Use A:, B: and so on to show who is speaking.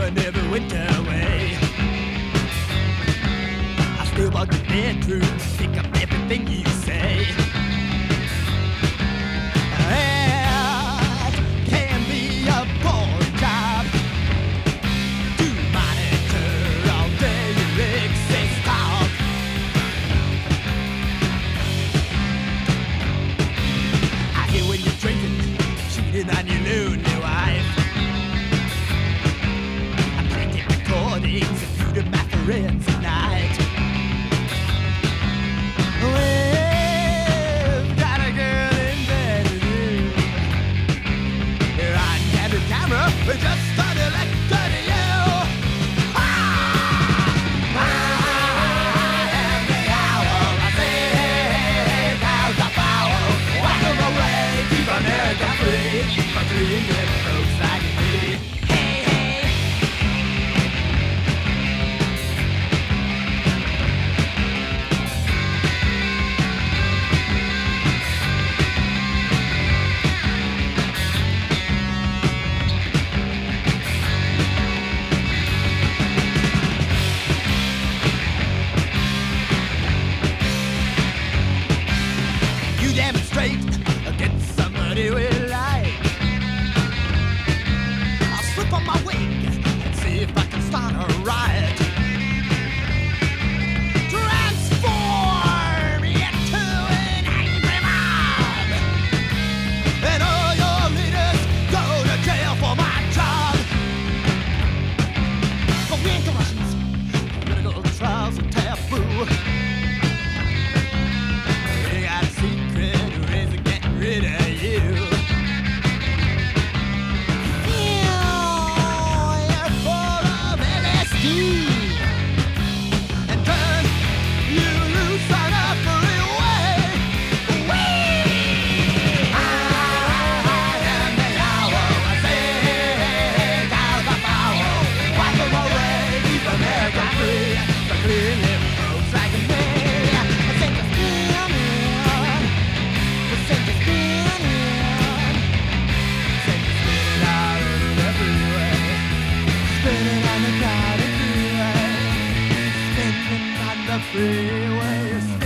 A: summer never went away. I still walk the bedroom, pick up everything you say. It can be a boring job to monitor all day your excess talk. I hear when you're drinking, cheating on your lonely wife. I printed recordings of you to my friends at night. We've got a girl in bed with you. You're on candid camera, we just started lecturing to you. I am the owl. I say, how's the foul? Welcome away, keep America free. For clean good folks like me. Hey, hey. You demonstrate against somebody we like. I'll slip on my wig and see if I can start a riot. Transform into an angry mob, and all your leaders go to jail for my job. For we ain't Russians, political trials are taboo. We got a secret ways of getting rid of you. You're full of LSD and turn you loose on a freeway. I am the owl. I say, how's the foul? Wipe 'em away, keep America free. The clean-lipped folks like me. I think it's spinning. I think it's spinning. Send you spinning all over the freeway. Spinning on the crowded freeway. Spinning on the freeway.